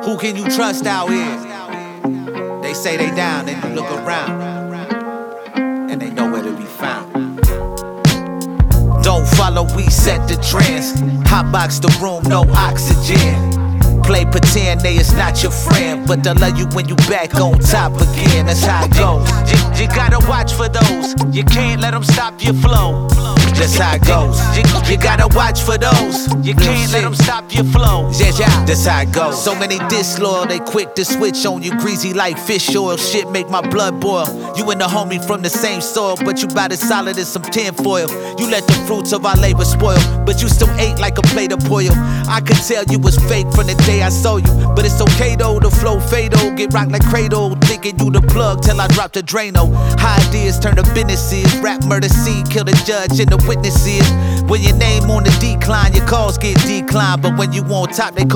Who can you trust out here? They say they down, then you look around, and they know where to be found. Don't follow, we set the trends. Hotbox the room, no oxygen. Play pretend they is not your friend, but they'll love you when you back on top again. That's how it goes. You gotta watch for those. You can't let them stop your flow. That's how it goes. You gotta watch for those. You can't let them stop your flow. Yeah, that's how it goes. So many disloyal, they quick to switch on you, greasy like fish oil. Shit make my blood boil. You and the homie from the same soil, but you bout as solid as some tinfoil. You let the fruits of our labor spoil, but you still ate like a plate of pollo. I could tell you was fake from the day I saw you, but it's okay though, the flow fatal. Get rocked like Cradle, thinking you the plug till I drop the Drano. High ideas turn to businesses. Rap murder scene, kill the judge and the witnesses. When your name on the decline, your calls get declined, but when you on top, they call